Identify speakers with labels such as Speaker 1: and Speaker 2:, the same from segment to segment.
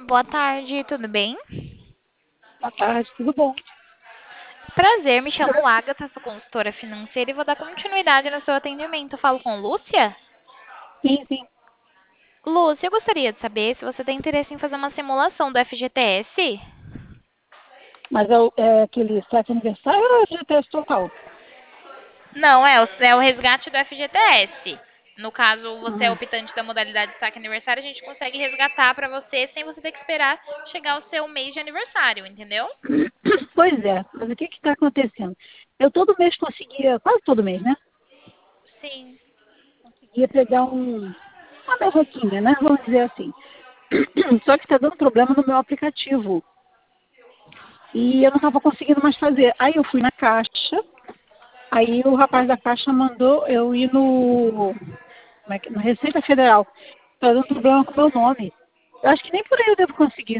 Speaker 1: Boa tarde, tudo bem?
Speaker 2: Boa tarde, tudo bom?
Speaker 1: Prazer, me chamo Agatha, sou consultora financeira e vou dar continuidade no seu atendimento. Falo com Lúcia?
Speaker 2: Sim, sim.
Speaker 1: Lúcia, eu gostaria de saber se você tem interesse em fazer uma simulação do FGTS?
Speaker 2: Mas é aquele saque aniversário ou é FGTS total?
Speaker 1: Não, é o resgate do FGTS. No caso, você é
Speaker 2: Hum.
Speaker 1: optante da modalidade saque aniversário, a gente consegue resgatar para você sem você ter que esperar chegar o seu mês de aniversário, entendeu?
Speaker 2: Pois é, mas o que está acontecendo? Eu todo mês conseguia, quase todo mês, né?
Speaker 1: Sim.
Speaker 2: Ia pegar uma merrequinha, né? Vamos dizer assim. Só que está dando problema no meu aplicativo. E eu não estava conseguindo mais fazer. Aí eu fui na caixa, aí o rapaz da caixa mandou eu ir na Receita Federal. Está dando problema com o meu nome. Eu acho que nem por aí eu devo conseguir.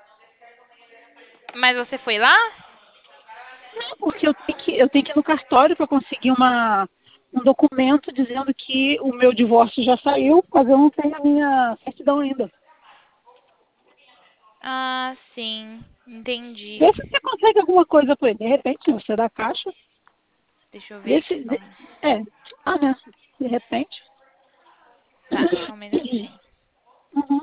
Speaker 1: Mas você foi lá?
Speaker 2: Porque eu tenho que ir no cartório para conseguir um documento dizendo que o meu divórcio já saiu, mas eu não tenho a minha certidão ainda.
Speaker 1: Ah, sim, entendi.
Speaker 2: Vê se você consegue alguma coisa por ele. De repente, você dá a caixa.
Speaker 1: Deixa eu ver
Speaker 2: Vê
Speaker 1: aqui
Speaker 2: se.
Speaker 1: só.
Speaker 2: É. Ah, né? De repente.
Speaker 1: Tá, só um minutinho.
Speaker 2: Uhum.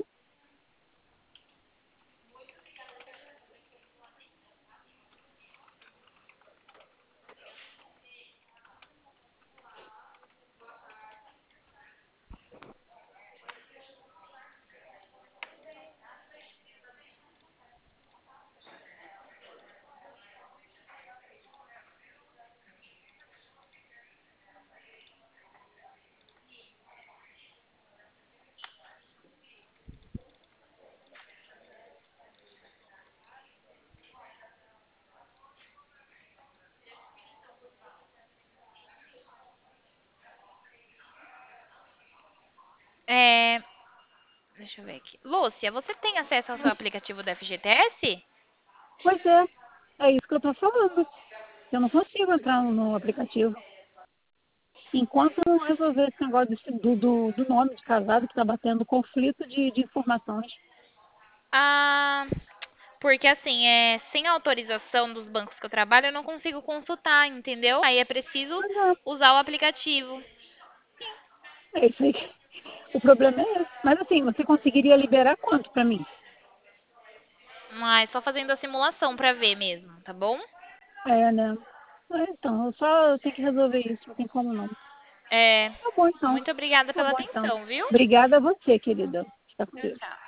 Speaker 1: É, deixa eu ver aqui. Lúcia, você tem acesso ao seu aplicativo do FGTS?
Speaker 2: Pois é. É isso que eu estou falando. Eu não consigo entrar no aplicativo. Enquanto eu não resolver esse negócio do nome de casado que está batendo conflito de informações.
Speaker 1: Ah, porque assim, sem autorização dos bancos que eu trabalho, eu não consigo consultar, entendeu? Aí é preciso
Speaker 2: Mas é,
Speaker 1: usar o aplicativo.
Speaker 2: é isso aí. O problema é esse. Mas assim, você conseguiria liberar quanto para mim?
Speaker 1: Mas só fazendo a simulação pra ver mesmo, tá bom?
Speaker 2: É, né? Então, eu só tenho que resolver isso, não tem como não.
Speaker 1: É,
Speaker 2: Tá bom então.
Speaker 1: muito obrigada
Speaker 2: Tá
Speaker 1: pela
Speaker 2: bom então.
Speaker 1: atenção, viu?
Speaker 2: Obrigada a você, querida. Fica com
Speaker 1: Tchau,
Speaker 2: Deus.
Speaker 1: tchau.